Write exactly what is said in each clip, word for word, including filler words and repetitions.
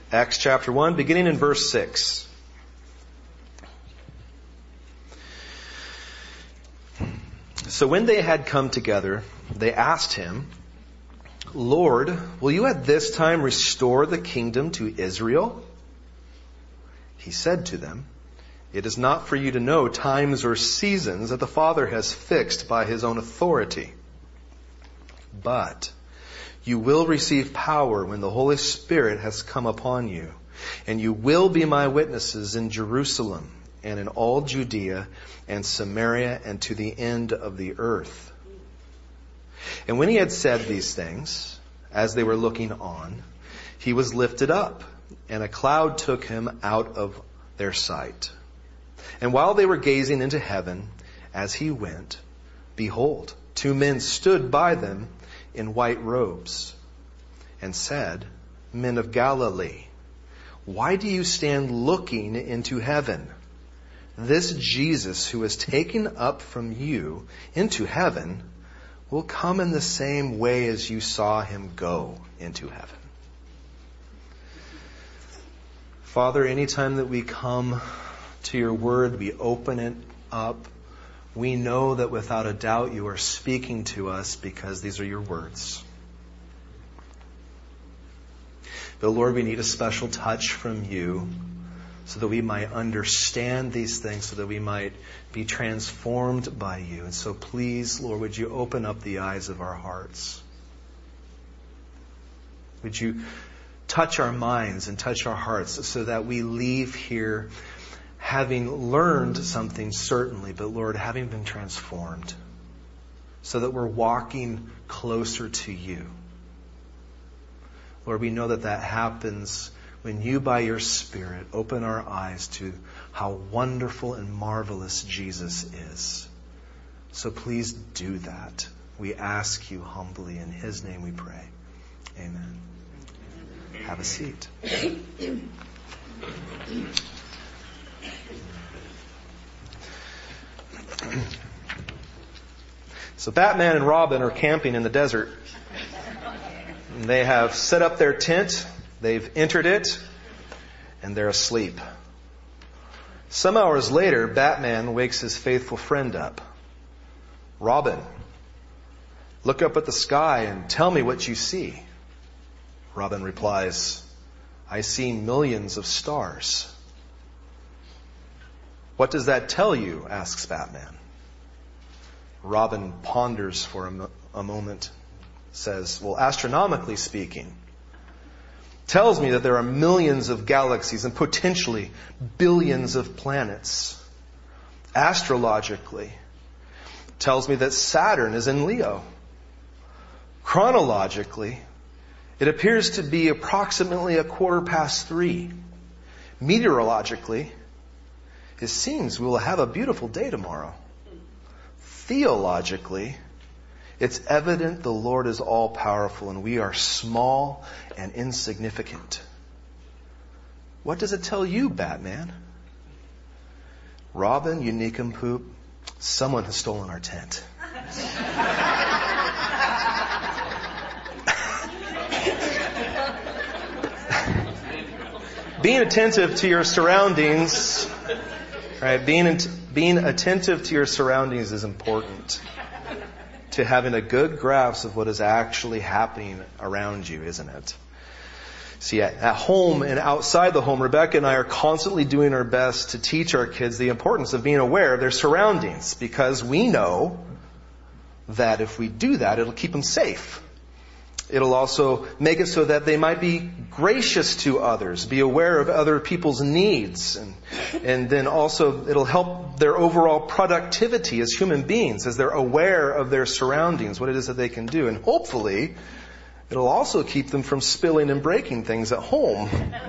Acts chapter one, beginning in verse six. So when they had come together, they asked him, Lord, will you at this time restore the kingdom to Israel? He said to them, It is not for you to know times or seasons that the Father has fixed by his own authority. But you will receive power when the Holy Spirit has come upon you, and you will be my witnesses in Jerusalem and in all Judea and Samaria and to the end of the earth. And when he had said these things, as they were looking on, he was lifted up, and a cloud took him out of their sight. And while they were gazing into heaven, as he went, behold, two men stood by them in white robes, and said, Men of Galilee, why do you stand looking into heaven? This Jesus who is taken up from you into heaven will come in the same way as you saw him go into heaven. Father, anytime that we come to your word, we open it up, we know that without a doubt you are speaking to us because these are your words. But Lord, we need a special touch from you so that we might understand these things, so that we might be transformed by you. And so please, Lord, would you open up the eyes of our hearts? Would you touch our minds and touch our hearts so that we leave here having learned something, certainly, but Lord, having been transformed, so that we're walking closer to you. Lord, we know that that happens when you, by your Spirit, open our eyes to how wonderful and marvelous Jesus is. So please do that. We ask you humbly. In his name we pray. Amen. Have a seat. So Batman and Robin are camping in the desert. They have set up their tent, they've entered it, and they're asleep. Some hours later, Batman wakes his faithful friend up. Robin, look up at the sky and tell me what you see. Robin replies, I see millions of stars. What does that tell you? Asks Batman. Robin ponders for a, mo- a moment, says, well, astronomically speaking, tells me that there are millions of galaxies and potentially billions of planets. Astrologically, tells me that Saturn is in Leo. Chronologically, it appears to be approximately a quarter past three. Meteorologically, it seems we will have a beautiful day tomorrow. Theologically, it's evident the Lord is all-powerful and we are small and insignificant. What does it tell you, Batman? Robin, you nincompoop, someone has stolen our tent. Being attentive to your surroundings, right? Being being attentive to your surroundings is important to having a good grasp of what is actually happening around you, isn't it? See, at, at home and outside the home, Rebecca and I are constantly doing our best to teach our kids the importance of being aware of their surroundings, because we know that if we do that, it'll keep them safe. It'll also make it so that they might be gracious to others, be aware of other people's needs, and, and then also it'll help their overall productivity as human beings as they're aware of their surroundings, what it is that they can do. And hopefully, it'll also keep them from spilling and breaking things at home.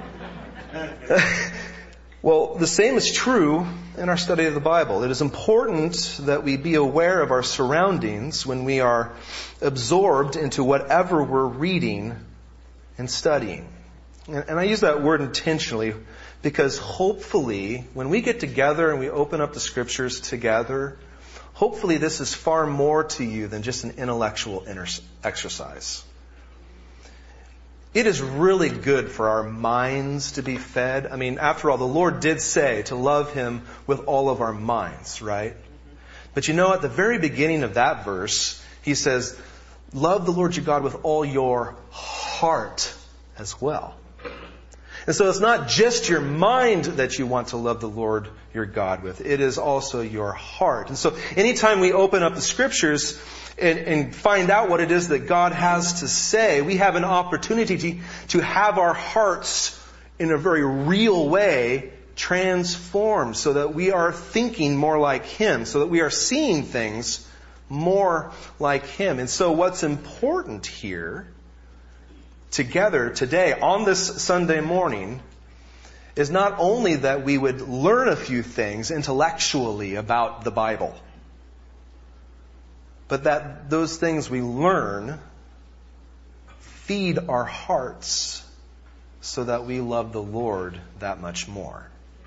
Well, the same is true in our study of the Bible. It is important that we be aware of our surroundings when we are absorbed into whatever we're reading and studying. And I use that word intentionally because hopefully when we get together and we open up the Scriptures together, hopefully this is far more to you than just an intellectual exercise. it is really good for our minds to be fed. I mean, after all, the Lord did say to love Him with all of our minds, right? But you know, at the very beginning of that verse, He says, love the Lord your God with all your heart as well. And so it's not just your mind that you want to love the Lord your God with. It is also your heart. And so anytime we open up the Scriptures and, and find out what it is that God has to say, we have an opportunity to, to have our hearts in a very real way transformed so that we are thinking more like Him, so that we are seeing things more like Him. And so what's important here together today on this Sunday morning is not only that we would learn a few things intellectually about the Bible, but that those things we learn feed our hearts so that we love the Lord that much more.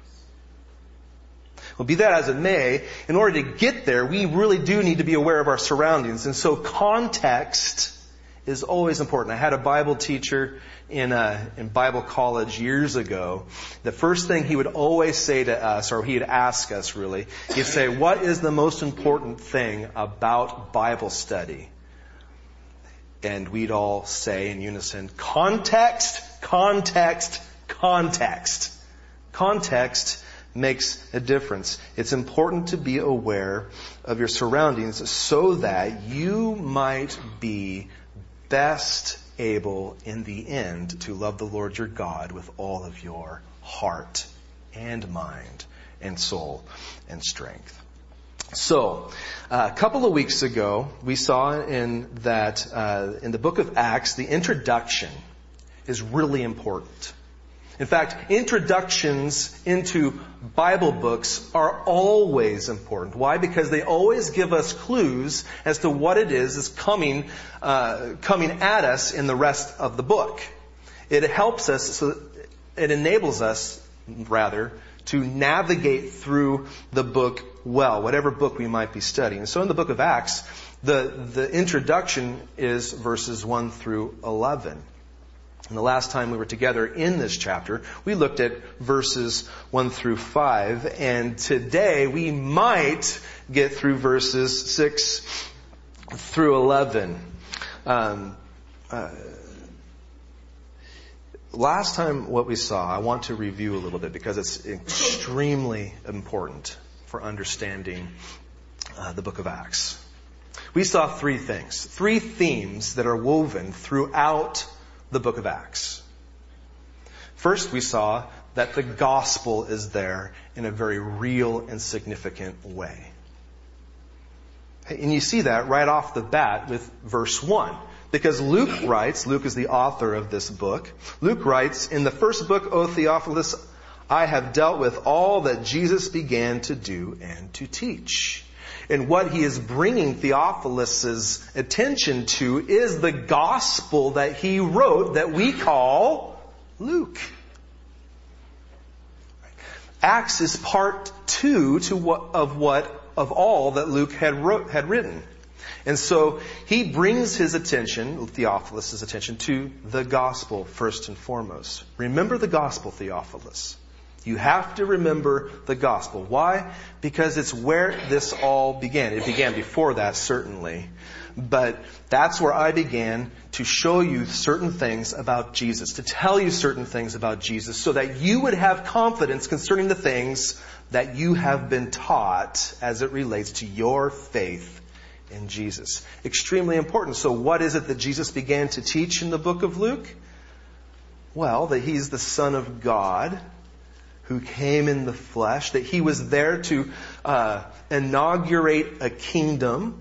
Well, be that as it may, in order to get there, we really do need to be aware of our surroundings. And so context is always important. I had a Bible teacher in a, in Bible college years ago. The first thing he would always say to us, or he'd ask us really, he'd say, what is the most important thing about Bible study? And we'd all say in unison, context, context, context. Context makes a difference. It's important to be aware of your surroundings so that you might be best able in the end to love the Lord your God with all of your heart and mind and soul and strength. So, uh, a couple of weeks ago, we saw in that uh, in the book of Acts, the introduction is really important. In fact, introductions into Bible books are always important. Why? Because they always give us clues as to what it is is coming, uh, coming at us in the rest of the book. It helps us, so it enables us, rather, to navigate through the book well, whatever book we might be studying. And so in the book of Acts, the, the introduction is verses one through eleven. And the last time we were together in this chapter, we looked at verses one through five. And today we might get through verses six through eleven. Um, uh, last time what we saw, I want to review a little bit because it's extremely important for understanding uh, the book of Acts. We saw three things, three themes that are woven throughout the book of Acts. First, we saw that the gospel is there in a very real and significant way. And you see that right off the bat with verse one. Because Luke writes, Luke is the author of this book, Luke writes, in the first book, O Theophilus, I have dealt with all that Jesus began to do and to teach. And what he is bringing Theophilus' attention to is the gospel that he wrote that we call Luke. Acts is part two to what, of what of all that Luke had wrote, had written. And so he brings his attention, Theophilus' attention, to the gospel first and foremost. Remember the gospel, Theophilus. You have to remember the gospel. Why? Because it's where this all began. It began before that, certainly. But that's where I began to show you certain things about Jesus, to tell you certain things about Jesus, so that you would have confidence concerning the things that you have been taught as it relates to your faith in Jesus. Extremely important. So what is it that Jesus began to teach in the book of Luke? Well, that He's the Son of God, who came in the flesh, that He was there to uh, inaugurate a kingdom,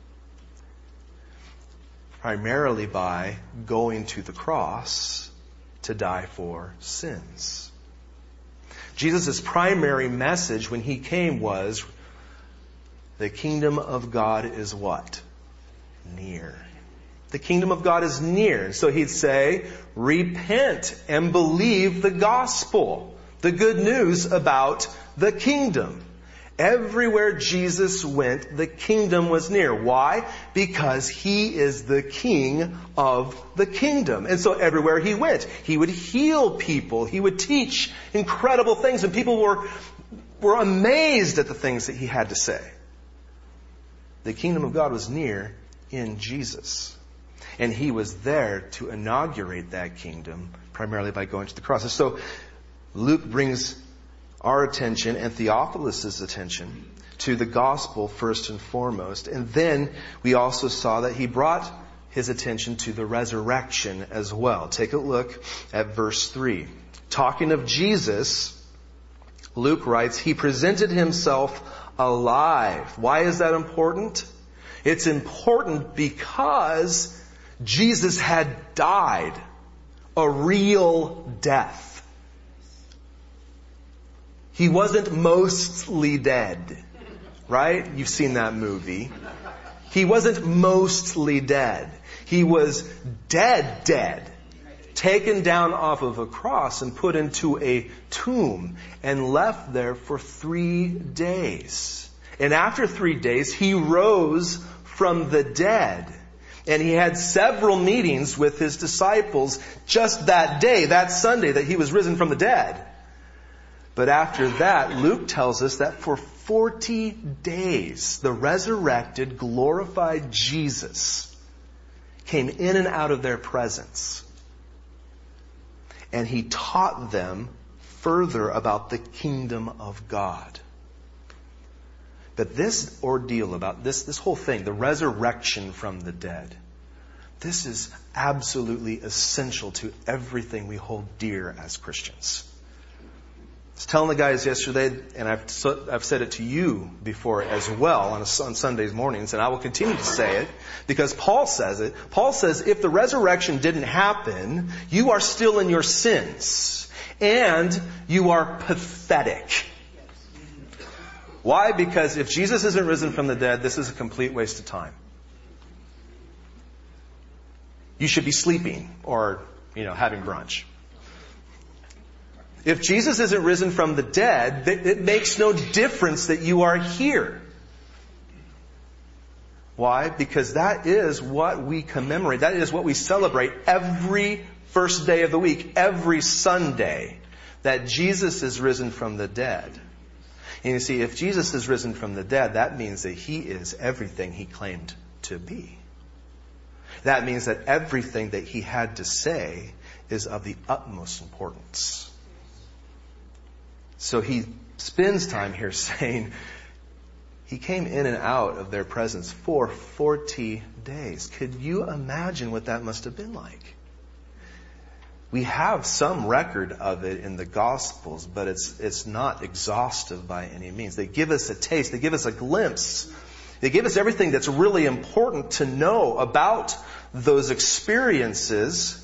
primarily by going to the cross to die for sins. Jesus' primary message when He came was, the kingdom of God is what? Near. The kingdom of God is near. So He'd say, repent and believe the gospel. The good news about the kingdom. Everywhere Jesus went, the kingdom was near. Why? Because he is the king of the kingdom. And so everywhere he went, he would heal people. He would teach incredible things, and people were, were amazed at the things that he had to say. The kingdom of God was near in Jesus. And he was there to inaugurate that kingdom, primarily by going to the cross. And so Luke brings our attention and Theophilus' attention to the gospel first and foremost. And then we also saw that he brought his attention to the resurrection as well. Take a look at verse three. Talking of Jesus, Luke writes, he presented himself alive. Why is that important? It's important because Jesus had died a real death. He wasn't mostly dead, right? You've seen that movie. He wasn't mostly dead. He was dead, dead. Taken down off of a cross and put into a tomb and left there for three days. And after three days, he rose from the dead. And he had several meetings with his disciples just that day, that Sunday that he was risen from the dead. But after that, Luke tells us that for forty days, the resurrected, glorified Jesus came in and out of their presence. And he taught them further about the kingdom of God. But this ordeal about this, this whole thing, the resurrection from the dead, this is absolutely essential to everything we hold dear as Christians. I was telling the guys yesterday, and I've, I've said it to you before as well on, a, on Sundays mornings, and I will continue to say it because Paul says it. Paul says if the resurrection didn't happen, you are still in your sins, and you are pathetic. Why? Because if Jesus isn't risen from the dead, this is a complete waste of time. You should be sleeping or, you know, having brunch. If Jesus isn't risen from the dead, it makes no difference that you are here. Why? Because that is what we commemorate. That is what we celebrate every first day of the week, every Sunday, that Jesus is risen from the dead. And you see, if Jesus is risen from the dead, that means that he is everything he claimed to be. That means that everything that he had to say is of the utmost importance. So he spends time here saying he came in and out of their presence for forty days. Could you imagine what that must have been like? We have some record of it in the Gospels, but it's it's not exhaustive by any means. They give us a taste. They give us a glimpse. They give us everything that's really important to know about those experiences.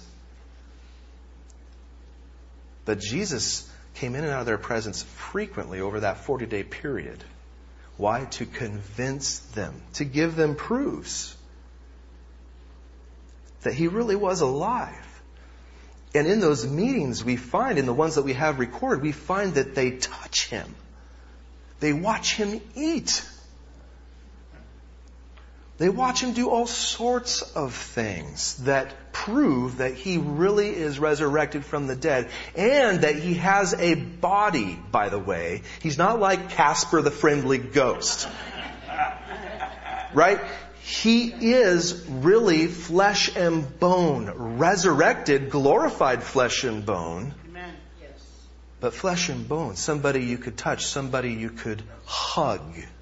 But Jesus came in and out of their presence frequently over that forty-day period. Why? To convince them, to give them proofs that he really was alive. And in those meetings we find, in the ones that we have recorded, we find that they touch him. They watch him eat. They watch him do all sorts of things that prove that he really is resurrected from the dead and that he has a body, by the way. He's not like Casper the Friendly Ghost. Right? He is really flesh and bone, resurrected, glorified flesh and bone. Amen. Yes. But flesh and bone, somebody you could touch, somebody you could hug.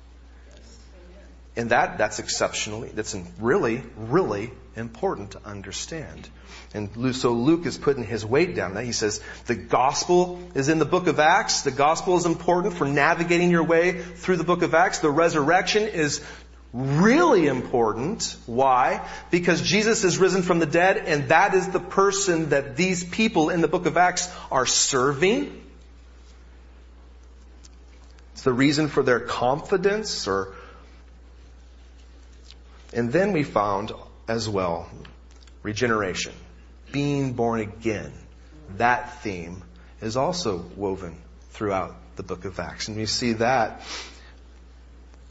And that, that's exceptionally, that's really, really important to understand. And so Luke is putting his weight down. He says, the gospel is in the book of Acts. The gospel is important for navigating your way through the book of Acts. The resurrection is really important. Why? Because Jesus is risen from the dead, and that is the person that these people in the book of Acts are serving. It's the reason for their confidence or And then we found as well regeneration, being born again. That theme is also woven throughout the book of Acts. And we see that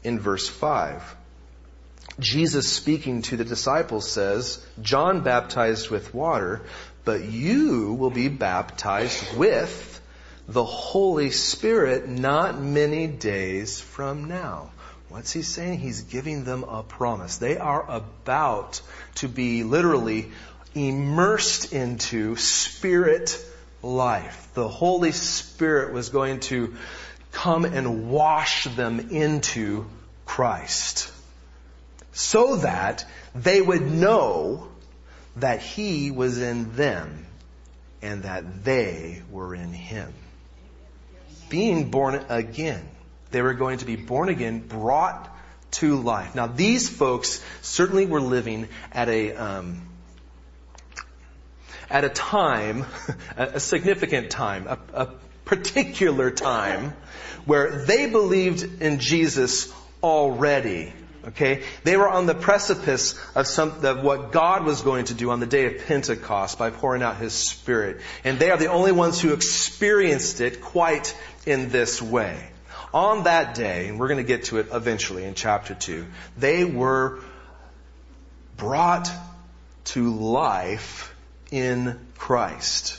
in verse five. Jesus speaking to the disciples says, John baptized with water, but you will be baptized with the Holy Spirit not many days from now. What's he saying? He's giving them a promise. They are about to be literally immersed into Spirit life. The Holy Spirit was going to come and wash them into Christ, so that they would know that He was in them and that they were in Him. Being born again. They were going to be born again, brought to life. Now, these folks certainly were living at a um, at a time, a significant time, a, a particular time, where they believed in Jesus already. Okay, they were on the precipice of some of what God was going to do on the day of Pentecost by pouring out His Spirit, and they are the only ones who experienced it quite in this way. On that day, and we're going to get to it eventually in chapter two, they were brought to life in Christ.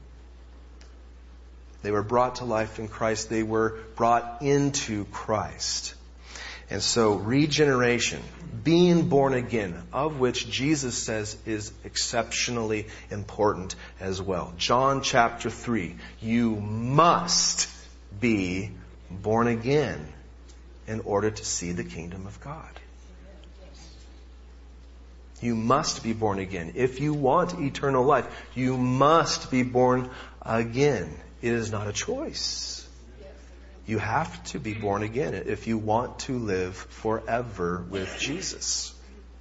They were brought to life in Christ. They were brought into Christ. And so regeneration, being born again, of which Jesus says is exceptionally important as well. John chapter three, you must be born again in order to see the kingdom of God. You must be born again. If you want eternal life, you must be born again. It is not a choice. You have to be born again if you want to live forever with Jesus.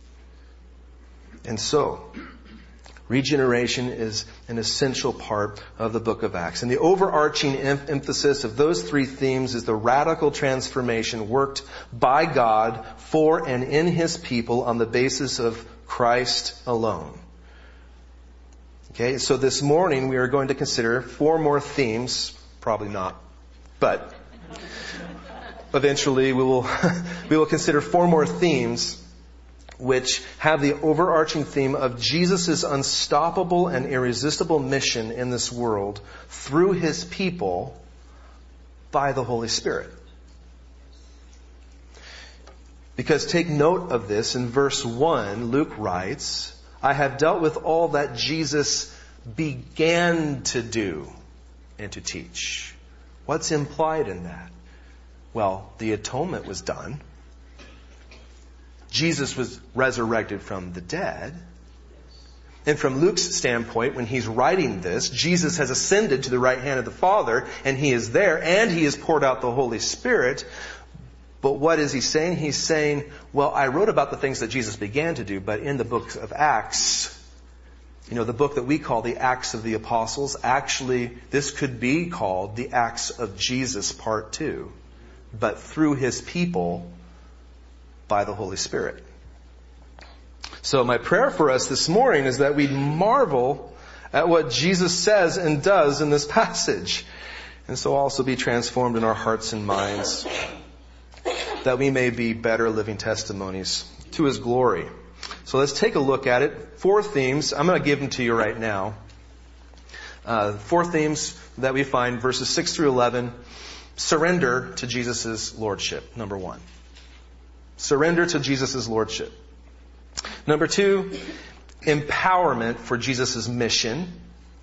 And so, regeneration is an essential part of the book of Acts. And the overarching em- emphasis of those three themes is the radical transformation worked by God for and in His people on the basis of Christ alone. Okay, so this morning we are going to consider four more themes. Probably not, but eventually we will we will consider four more themes which have the overarching theme of Jesus' unstoppable and irresistible mission in this world through His people by the Holy Spirit. Because take note of this, in verse one, Luke writes, I have dealt with all that Jesus began to do and to teach. What's implied in that? Well, the atonement was done. Jesus was resurrected from the dead. And from Luke's standpoint, when he's writing this, Jesus has ascended to the right hand of the Father, and He is there, and He has poured out the Holy Spirit. But what is He saying? He's saying, well, I wrote about the things that Jesus began to do, but in the book of Acts, you know, the book that we call the Acts of the Apostles, actually, this could be called the Acts of Jesus Part two, but through His people by the Holy Spirit. So my prayer for us this morning is that we marvel at what Jesus says and does in this passage, and so also be transformed in our hearts and minds, that we may be better living testimonies to His glory. So let's take a look at it. Four themes. I'm going to give them to you right now. Uh, four themes that we find, verses six through eleven. Surrender to Jesus' lordship, number one. Surrender to Jesus' lordship. Number two, empowerment for Jesus' mission.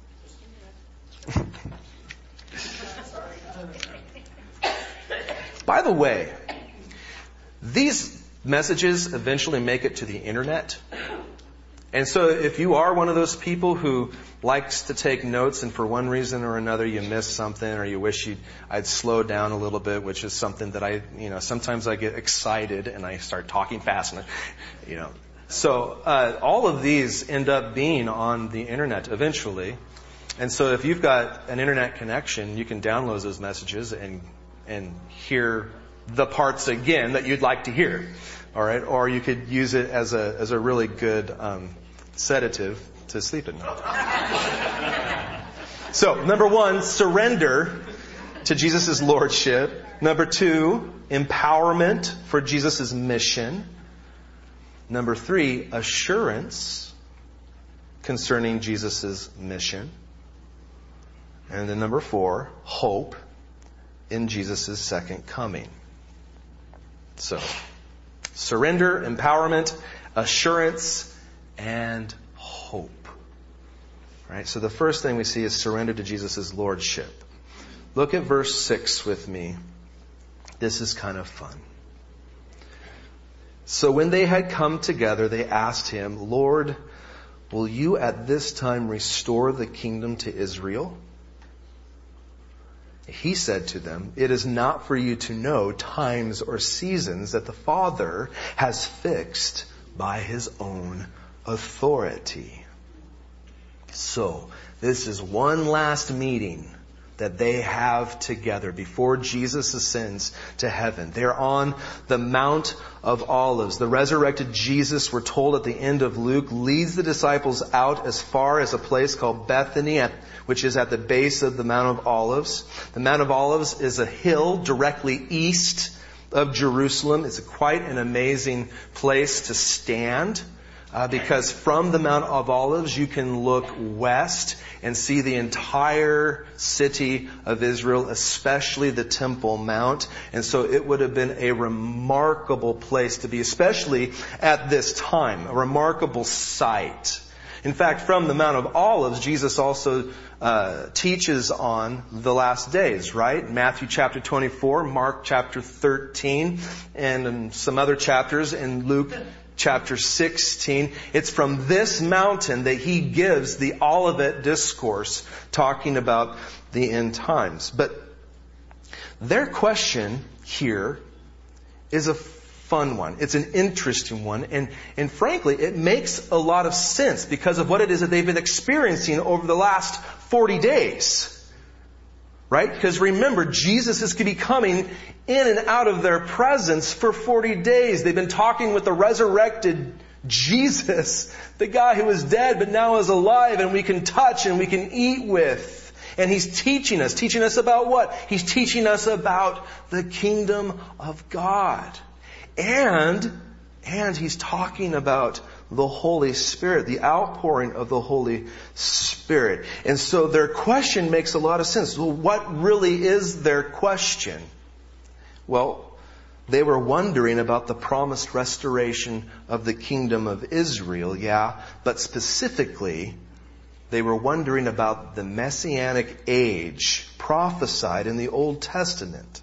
By the way, these messages eventually make it to the internet. And so if you are one of those people who likes to take notes and for one reason or another you miss something or you wish you'd, I'd slow down a little bit, which is something that I, you know, sometimes I get excited and I start talking fast, and, you know. So uh, all of these end up being on the internet eventually. And so if you've got an internet connection, you can download those messages and and hear the parts again that you'd like to hear. All right, or you could use it as a as a really good um, sedative to sleep at night. So, number one, surrender to Jesus' lordship. Number two, empowerment for Jesus' mission. Number three, assurance concerning Jesus' mission. And then number four, hope in Jesus' second coming. So, surrender, empowerment, assurance, and hope. Right? So the first thing we see is surrender to Jesus' lordship. Look at verse six with me. This is kind of fun. So when they had come together, they asked him, Lord, will you at this time restore the kingdom to Israel? He said to them, it is not for you to know times or seasons that the Father has fixed by his own authority. So, this is one last meeting that they have together before Jesus ascends to heaven. They're on the Mount of Olives. The resurrected Jesus, we're told at the end of Luke, leads the disciples out as far as a place called Bethany, at, which is at the base of the Mount of Olives. The Mount of Olives is a hill directly east of Jerusalem. It's a quite an amazing place to stand. Uh, because from the Mount of Olives, you can look west and see the entire city of Israel, especially the Temple Mount. And so it would have been a remarkable place to be, especially at this time, a remarkable sight. In fact, from the Mount of Olives, Jesus also uh, teaches on the last days, right? Matthew chapter twenty-four, Mark chapter thirteen, and in some other chapters in Luke chapter sixteen. It's from this mountain that he gives the Olivet Discourse talking about the end times. But their question here is a fun one. It's an interesting one. And, and frankly, it makes a lot of sense because of what it is that they've been experiencing over the last forty days. Right? Because remember, Jesus is going to be coming in and out of their presence for forty days. They've been talking with the resurrected Jesus, the guy who was dead but now is alive and we can touch and we can eat with. And He's teaching us. Teaching us about what? He's teaching us about the kingdom of God. And, and He's talking about the Holy Spirit, the outpouring of the Holy Spirit. And so their question makes a lot of sense. Well, what really is their question? Well, they were wondering about the promised restoration of the kingdom of Israel, yeah, but specifically, they were wondering about the Messianic age prophesied in the Old Testament.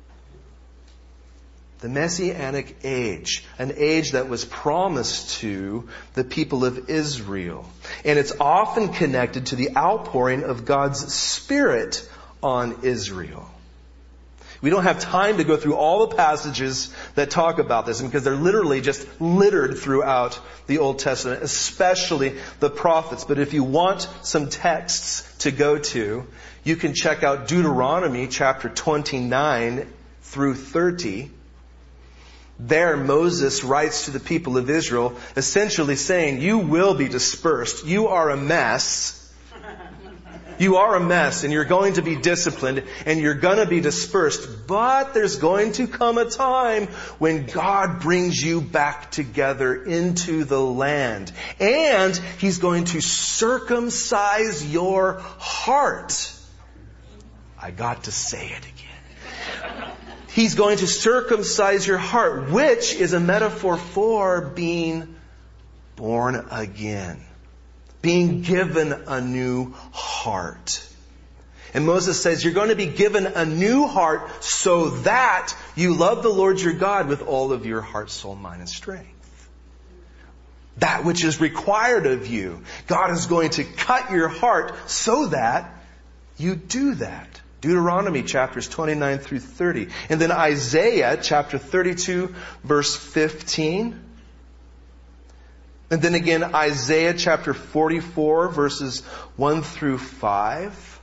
The Messianic age, an age that was promised to the people of Israel. And it's often connected to the outpouring of God's Spirit on Israel. We don't have time to go through all the passages that talk about this because they're literally just littered throughout the Old Testament, especially the prophets. But if you want some texts to go to, you can check out Deuteronomy chapter twenty-nine through thirty. There, Moses writes to the people of Israel, essentially saying, you will be dispersed. You are a mess. You are a mess, and you're going to be disciplined, and you're going to be dispersed. But there's going to come a time when God brings you back together into the land. And He's going to circumcise your heart. I got to say it again. He's going to circumcise your heart, which is a metaphor for being born again. Being given a new heart. And Moses says, you're going to be given a new heart so that you love the Lord your God with all of your heart, soul, mind, and strength. That which is required of you. God is going to cut your heart so that you do that. Deuteronomy chapters twenty-nine through thirty. And then Isaiah chapter thirty-two verse fifteen. And then again Isaiah chapter forty-four verses one through five.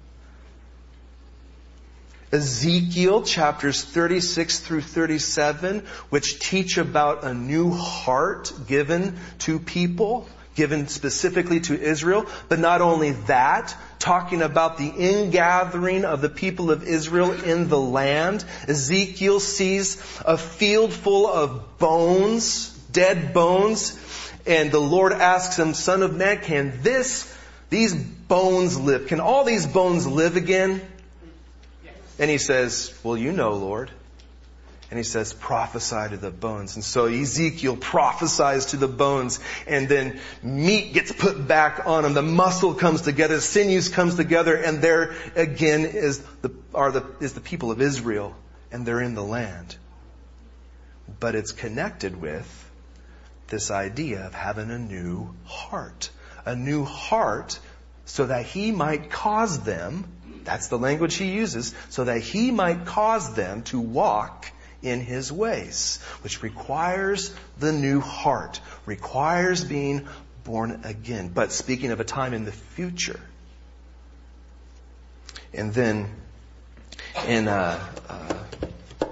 Ezekiel chapters thirty-six through thirty-seven, which teach about a new heart given to people, given specifically to Israel. But not only that, talking about the ingathering of the people of Israel in the land. Ezekiel sees a field full of bones, dead bones. And the Lord asks him, Son of man, can this, these bones live? Can all these bones live again? And he says, well, you know, Lord. And he says, prophesy to the bones. And so Ezekiel prophesies to the bones, and then meat gets put back on them. The muscle comes together, the sinews comes together, and there again is the, are the, is the people of Israel, and they're in the land. But it's connected with this idea of having a new heart. A new heart so that he might cause them, that's the language he uses, so that he might cause them to walk in his ways, which requires the new heart, requires being born again. But speaking of a time in the future. And then in uh, uh,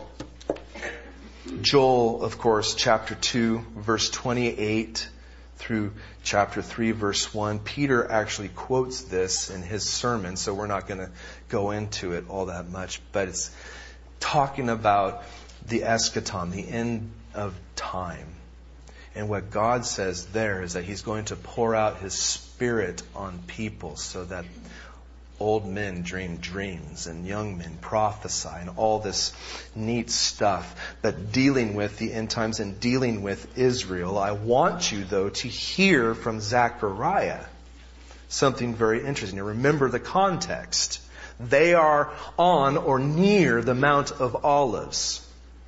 Joel, of course, chapter two, verse twenty-eight through chapter three, verse one, Peter actually quotes this in his sermon, so we're not going to go into it all that much. But it's talking about the eschaton, the end of time. And what God says there is that He's going to pour out His Spirit on people so that old men dream dreams and young men prophesy and all this neat stuff. But dealing with the end times and dealing with Israel, I want you, though, to hear from Zechariah something very interesting. Now, remember the context. They are on or near the Mount of Olives.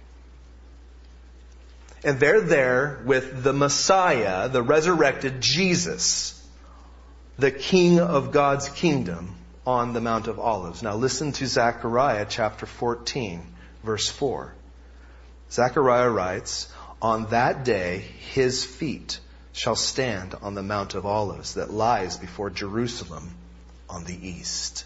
And they're there with the Messiah, the resurrected Jesus, the King of God's kingdom, on the Mount of Olives. Now listen to Zechariah chapter fourteen, verse four. Zechariah writes, on that day his feet shall stand on the Mount of Olives that lies before Jerusalem on the east.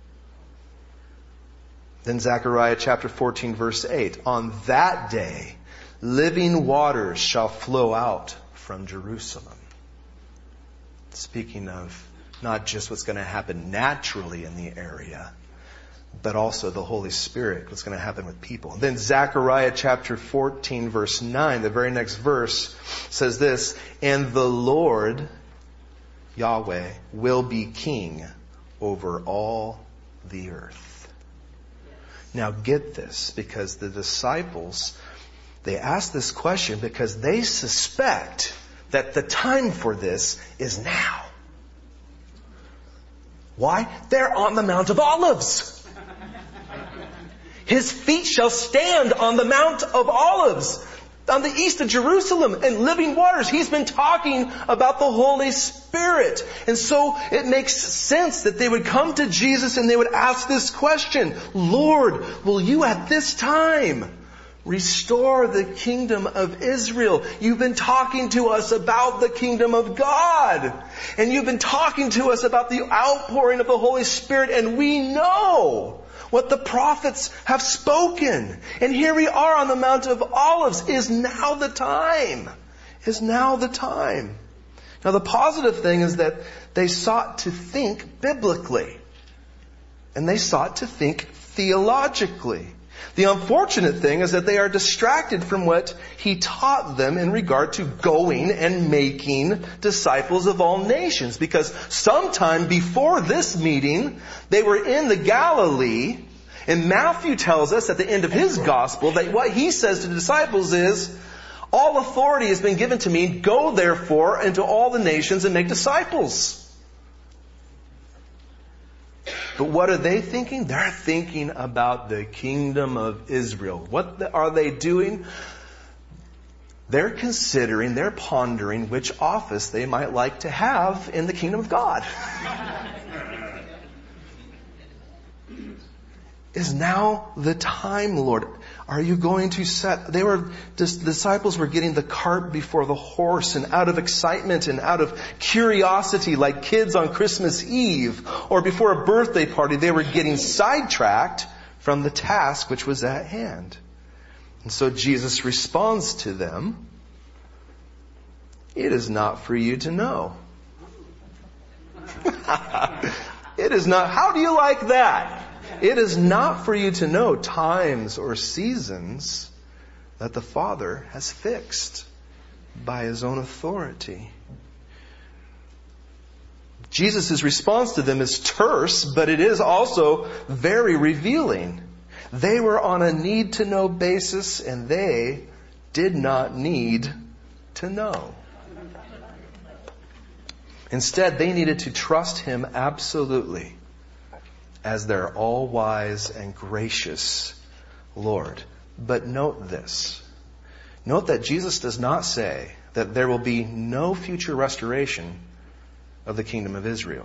Then Zechariah chapter fourteen, verse eight. On that day living waters shall flow out from Jerusalem. Speaking of not just what's going to happen naturally in the area, but also the Holy Spirit, what's going to happen with people. And then Zechariah chapter fourteen, verse nine, the very next verse says this, and the Lord, Yahweh, will be king over all the earth. Now get this, because the disciples, they ask this question because they suspect that the time for this is now. Why? They're on the Mount of Olives. His feet shall stand on the Mount of Olives, on the east of Jerusalem, and living waters. He's been talking about the Holy Spirit. And so it makes sense that they would come to Jesus and they would ask this question, Lord, will you at this time restore the kingdom of Israel? You've been talking to us about the kingdom of God. And you've been talking to us about the outpouring of the Holy Spirit. And we know what the prophets have spoken. And here we are on the Mount of Olives. Is now the time? Is now the time? Now the positive thing is that they sought to think biblically. And they sought to think theologically. The unfortunate thing is that they are distracted from what He taught them in regard to going and making disciples of all nations. Because sometime before this meeting, they were in the Galilee, and Matthew tells us at the end of his gospel that what he says to the disciples is, all authority has been given to me, go therefore into all the nations and make disciples. But what are they thinking? They're thinking about the kingdom of Israel. What are they doing? They're considering, they're pondering which office they might like to have in the kingdom of God. Is now the time, Lord? Are you going to set... They were, the disciples were getting the cart before the horse, and out of excitement and out of curiosity, like kids on Christmas Eve or before a birthday party, they were getting sidetracked from the task which was at hand. And so Jesus responds to them It is not for you to know. It is not. How do you like that? It is not for you to know times or seasons that the Father has fixed by His own authority. Jesus' response to them is terse, but it is also very revealing. They were on a need-to-know basis, and they did not need to know. Instead, they needed to trust Him absolutely as their all-wise and gracious Lord. But note this. Note that Jesus does not say that there will be no future restoration of the kingdom of Israel.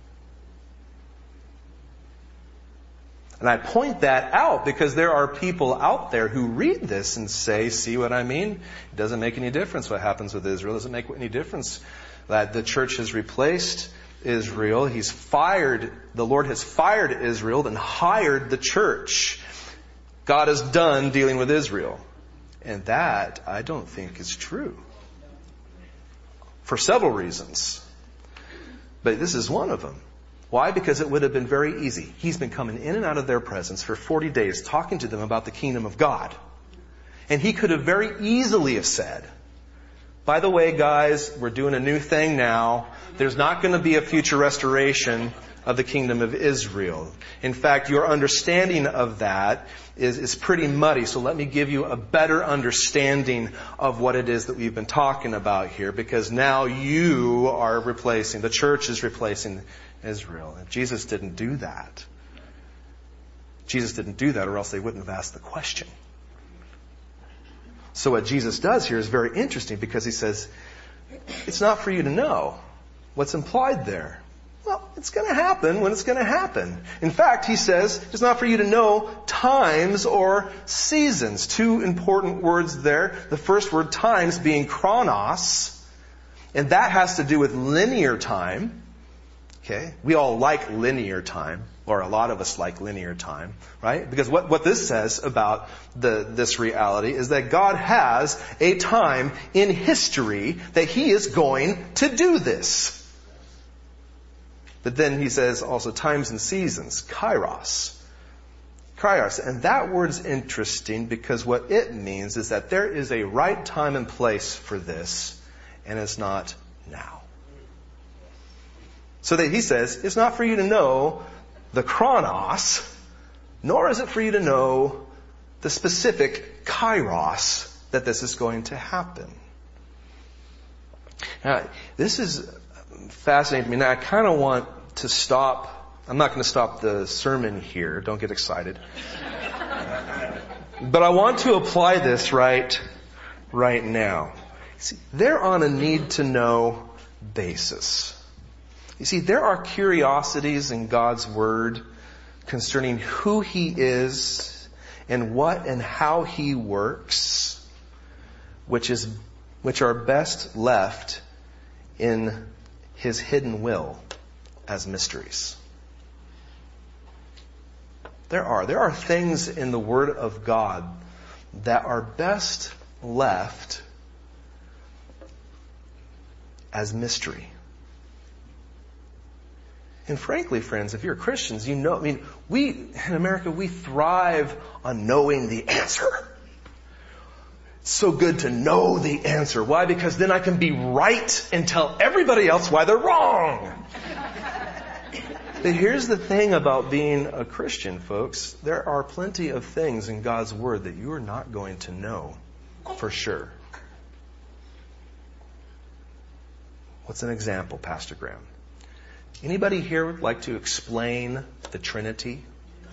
And I point that out because there are people out there who read this and say, see what I mean? It doesn't make any difference what happens with Israel. It doesn't make any difference that the church has replaced Israel. He's fired, the Lord has fired Israel and hired the church. God is done dealing with Israel. And that, I don't think, is true. For several reasons. But this is one of them. Why? Because it would have been very easy. He's been coming in and out of their presence for forty days, talking to them about the kingdom of God. And He could have very easily have said, by the way, guys, we're doing a new thing now. There's not going to be a future restoration of the kingdom of Israel. In fact, your understanding of that is, is pretty muddy. So let me give you a better understanding of what it is that we've been talking about here. Because now you are replacing, the church is replacing Israel. And Jesus didn't do that. Jesus didn't do that, or else they wouldn't have asked the question. So what Jesus does here is very interesting because He says, it's not for you to know. What's implied there? Well, it's going to happen when it's going to happen. In fact, He says, it's not for you to know times or seasons. Two important words there. The first word, times, being chronos. And that has to do with linear time. Okay? We all like linear time. Or a lot of us like linear time, right? Because what, what this says about the, this reality is that God has a time in history that He is going to do this. But then He says also times and seasons, kairos. Kairos. And that word's interesting because what it means is that there is a right time and place for this, and it's not now. So that He says, it's not for you to know the chronos, nor is it for you to know the specific kairos that this is going to happen. Now, this is fascinating to me. Now, I kind of want to stop. I'm not going to stop the sermon here. Don't get excited. But I want to apply this right, right now. See, they're on a need-to-know basis. You see, there are curiosities in God's Word concerning who He is and what and how He works, which is, which are best left in His hidden will as mysteries. There are. There are things in the Word of God that are best left as mystery. And frankly, friends, if you're Christians, you know, I mean, we, in America, we thrive on knowing the answer. It's so good to know the answer. Why? Because then I can be right and tell everybody else why they're wrong. But here's the thing about being a Christian, folks. There are plenty of things in God's Word that you are not going to know for sure. What's an example, Pastor Graham? Anybody here like to explain the Trinity?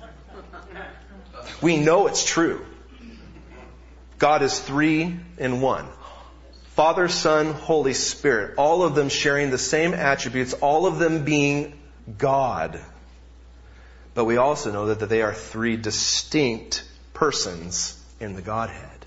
We know it's true. God is three in one. Father, Son, Holy Spirit. All of them sharing the same attributes. All of them being God. But we also know that they are three distinct persons in the Godhead.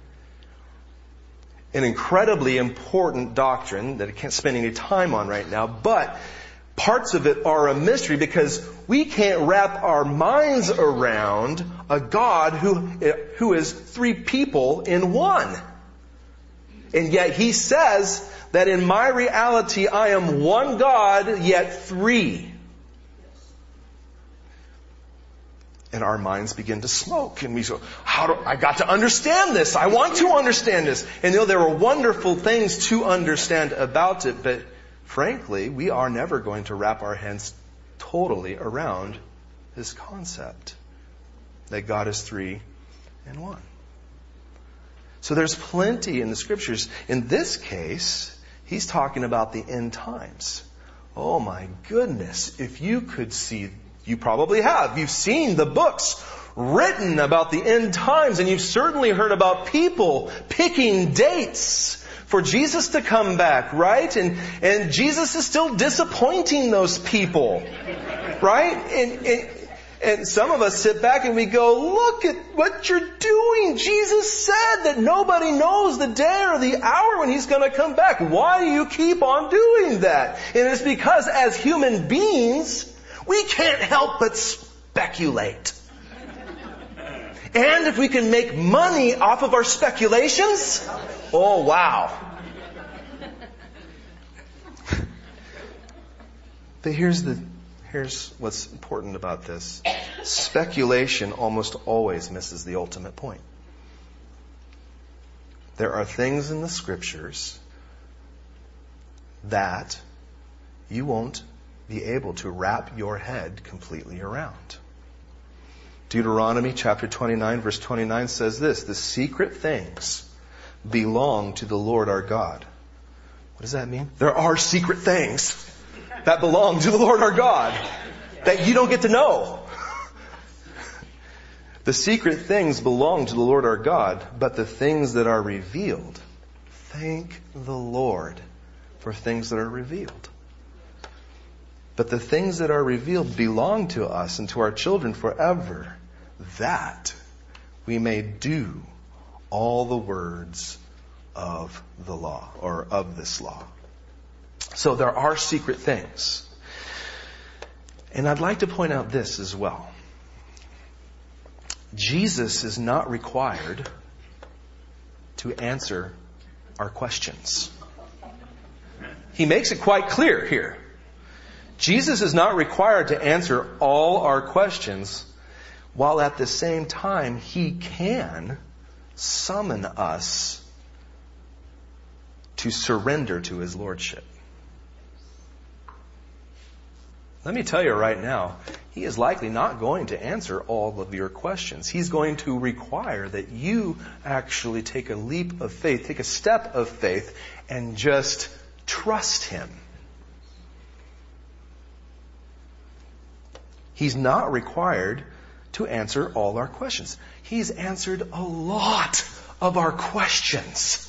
An incredibly important doctrine that I can't spend any time on right now, but parts of it are a mystery because we can't wrap our minds around a God who, who is three people in one. And yet he says that in my reality I am one God, yet three. And our minds begin to smoke. And we go, how do I got to understand this? I want to understand this. And you know, there are wonderful things to understand about it. But frankly, we are never going to wrap our heads totally around this concept that God is three and one. So there's plenty in the scriptures. In this case, he's talking about the end times. Oh my goodness. If you could see, you probably have. You've seen the books written about the end times, and you've certainly heard about people picking dates for Jesus to come back, right? And, and Jesus is still disappointing those people, right? And, and, and some of us sit back and we go, look at what you're doing. Jesus said that nobody knows the day or the hour when He's going to come back. Why do you keep on doing that? And it's because as human beings, we can't help but speculate. And if we can make money off of our speculations, oh wow. But here's the here's what's important about this. Speculation almost always misses the ultimate point. There are things in the scriptures that you won't be able to wrap your head completely around. Deuteronomy chapter twenty-nine verse twenty-nine says this, the secret things belong to the Lord our God. What does that mean? There are secret things that belong to the Lord our God that you don't get to know. The secret things belong to the Lord our God, but the things that are revealed, thank the Lord for things that are revealed. But the things that are revealed belong to us and to our children forever, that we may do all the words of the law, or of this law. So there are secret things. And I'd like to point out this as well. Jesus is not required to answer our questions. He makes it quite clear here. Jesus is not required to answer all our questions, while at the same time He can summon us to surrender to His Lordship. Let me tell you right now, He is likely not going to answer all of your questions. He's going to require that you actually take a leap of faith, take a step of faith, and just trust Him. He's not required to answer all our questions. He's answered a lot of our questions.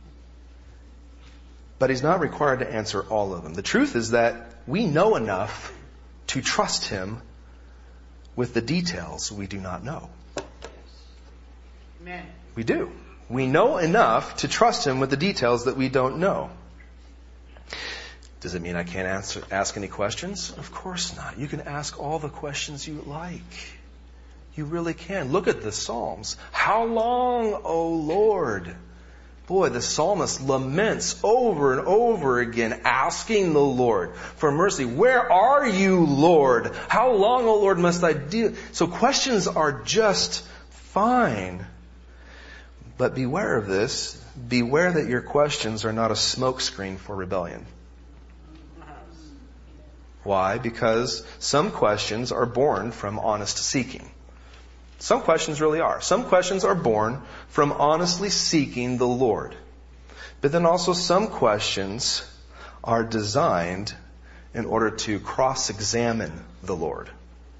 But He's not required to answer all of them. The truth is that we know enough to trust Him with the details we do not know. Amen. We do. We know enough to trust Him with the details that we don't know. Does it mean I can't answer, ask any questions? Of course not. You can ask all the questions you like. You really can. Look at the Psalms. How long, O Lord? Boy, the psalmist laments over and over again, asking the Lord for mercy. Where are you, Lord? How long, O Lord, must I deal? So questions are just fine. But beware of this. Beware that your questions are not a smokescreen for rebellion. Why? Because some questions are born from honest seeking. Some questions really are. Some questions are born from honestly seeking the Lord. But then also some questions are designed in order to cross-examine the Lord.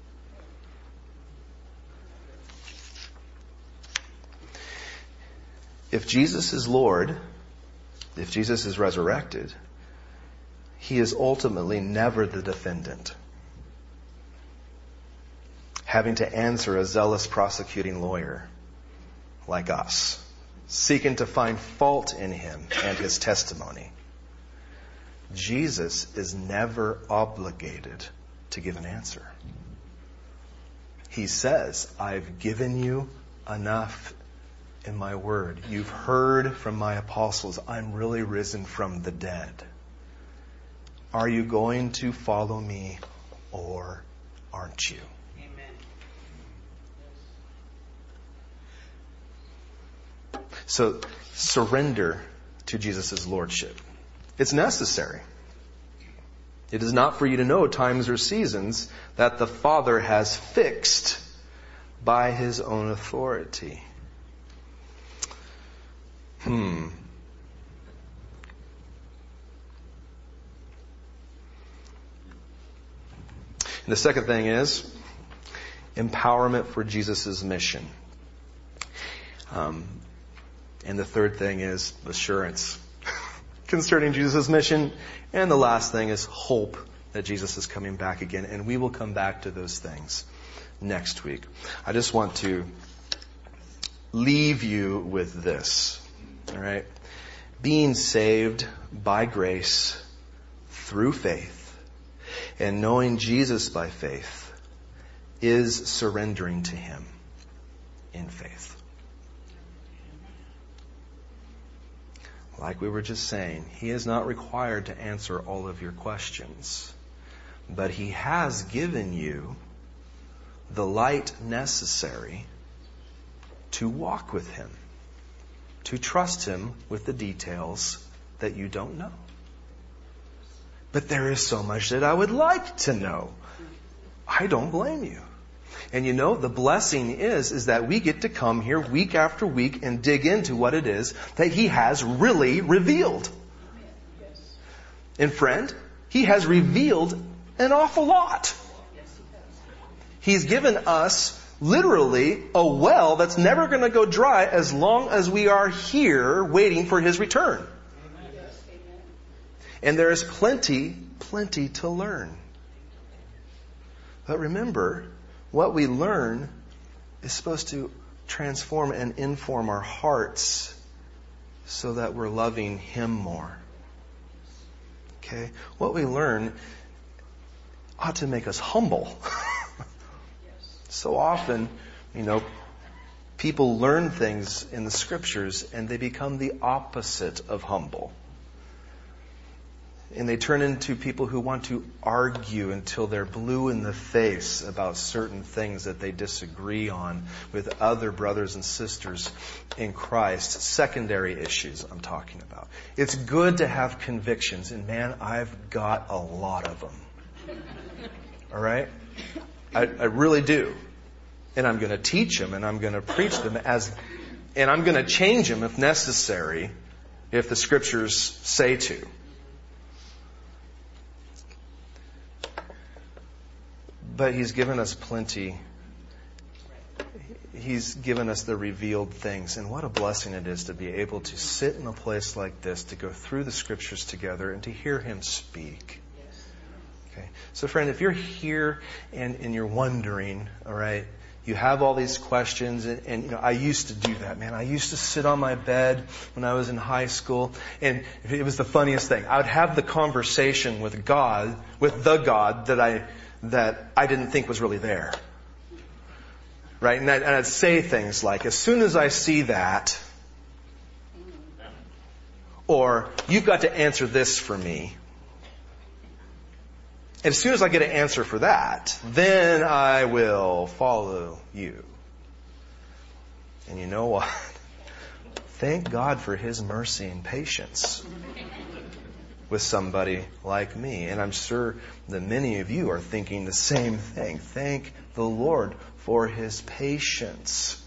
If Jesus is Lord, if Jesus is resurrected, He is ultimately never the defendant, having to answer a zealous prosecuting lawyer like us, seeking to find fault in Him and His testimony. Jesus is never obligated to give an answer. He says, I've given you enough in my word. You've heard from my apostles, I'm really risen from the dead. Are you going to follow me or aren't you? Amen. So surrender to Jesus' lordship. It's necessary. It is not for you to know times or seasons that the Father has fixed by His own authority. Hmm. And the second thing is empowerment for Jesus' mission. Um, and the third thing is assurance concerning Jesus' mission. And the last thing is hope that Jesus is coming back again. And we will come back to those things next week. I just want to leave you with this. All right? Being saved by grace through faith and knowing Jesus by faith is surrendering to Him in faith. Like we were just saying, He is not required to answer all of your questions, but He has given you the light necessary to walk with Him, to trust Him with the details that you don't know. But there is so much that I would like to know. I don't blame you. And you know, the blessing is, is that we get to come here week after week and dig into what it is that He has really revealed. And friend, He has revealed an awful lot. He's given us literally a well that's never going to go dry as long as we are here waiting for His return. And there is plenty, plenty to learn. But remember, what we learn is supposed to transform and inform our hearts so that we're loving Him more. Okay? What we learn ought to make us humble. So often, you know, people learn things in the Scriptures and they become the opposite of humble. And they turn into people who want to argue until they're blue in the face about certain things that they disagree on with other brothers and sisters in Christ. Secondary issues I'm talking about. It's good to have convictions, and man, I've got a lot of them. All right? I, I really do. And I'm going to teach them, and I'm going to preach them as, and I'm going to change them if necessary, if the Scriptures say to. But He's given us plenty. He's given us the revealed things. And what a blessing it is to be able to sit in a place like this, to go through the Scriptures together and to hear Him speak. Okay. So friend, if you're here and, and you're wondering, all right, you have all these questions, and, and you know, I used to do that, man. I used to sit on my bed when I was in high school, and it was the funniest thing. I would have the conversation with God, with the God that I that I didn't think was really there. Right? And, I, and I'd say things like, as soon as I see that, or you've got to answer this for me. And as soon as I get an answer for that, then I will follow you. And you know what? Thank God for His mercy and patience with somebody like me. And I'm sure that many of you are thinking the same thing. Thank the Lord for His patience.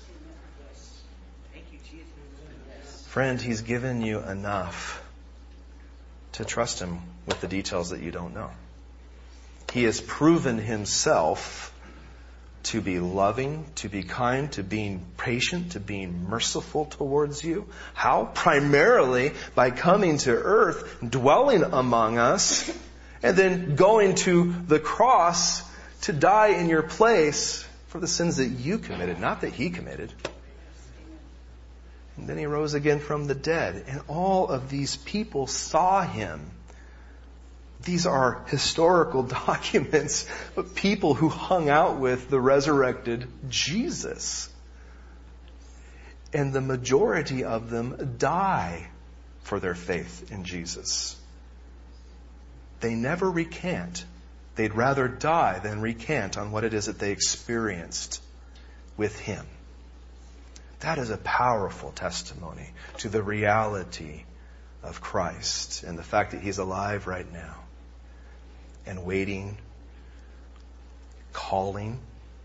Friend, He's given you enough to trust Him with the details that you don't know. He has proven Himself to be loving, to be kind, to being patient, to being merciful towards you. How? Primarily by coming to earth, dwelling among us, and then going to the cross to die in your place for the sins that you committed, not that He committed. And then He rose again from the dead. And all of these people saw Him. These are historical documents of people who hung out with the resurrected Jesus. And the majority of them die for their faith in Jesus. They never recant. They'd rather die than recant on what it is that they experienced with Him. That is a powerful testimony to the reality of Christ and the fact that He's alive right now and waiting, calling,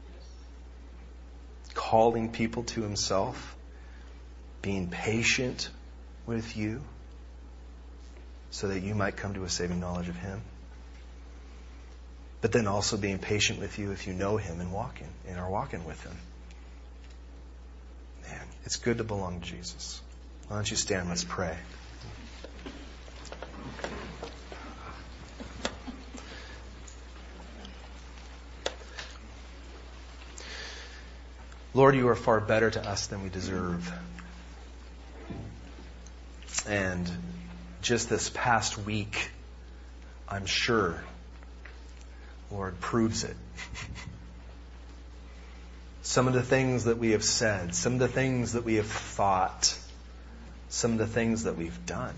calling people to Himself, being patient with you so that you might come to a saving knowledge of Him. But then also being patient with you if you know Him and walking and are walking with Him. Man, it's good to belong to Jesus. Why don't you stand? Let's pray. Lord, you are far better to us than we deserve. And just this past week, I'm sure, Lord, proves it. Some of the things that we have said, some of the things that we have thought, some of the things that we've done.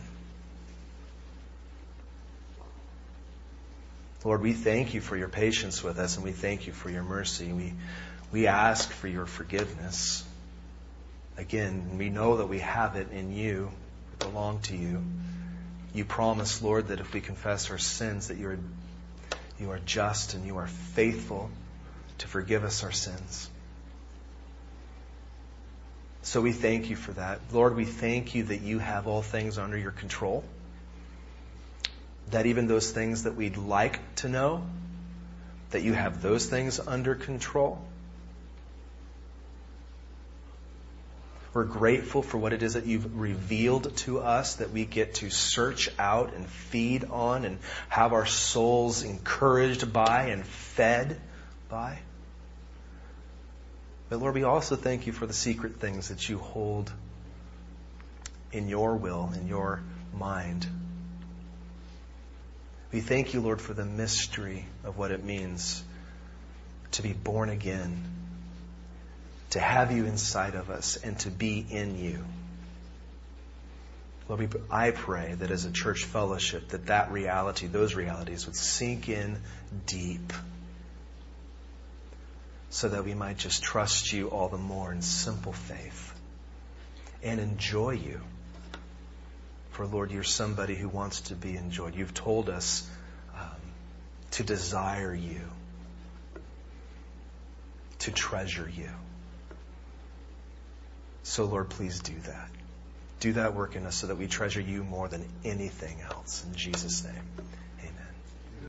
Lord, we thank you for your patience with us, and we thank you for your mercy. We, we ask for your forgiveness. Again, we know that we have it in you, we belong to you. You promise, Lord, that if we confess our sins, that you are, you are just and you are faithful to forgive us our sins. So we thank you for that. Lord, we thank you that you have all things under your control. That even those things that we'd like to know, that you have those things under control. We're grateful for what it is that you've revealed to us, that we get to search out and feed on and have our souls encouraged by and fed by. But Lord, we also thank you for the secret things that you hold in your will, in your mind. We thank you, Lord, for the mystery of what it means to be born again, to have you inside of us, and to be in you. Lord, we, I pray that as a church fellowship, that that reality, those realities would sink in deep, so that we might just trust you all the more in simple faith and enjoy you. For Lord, you're somebody who wants to be enjoyed. You've told us um, to desire you, to treasure you. So Lord, please do that. Do that work in us so that we treasure you more than anything else. In Jesus' name.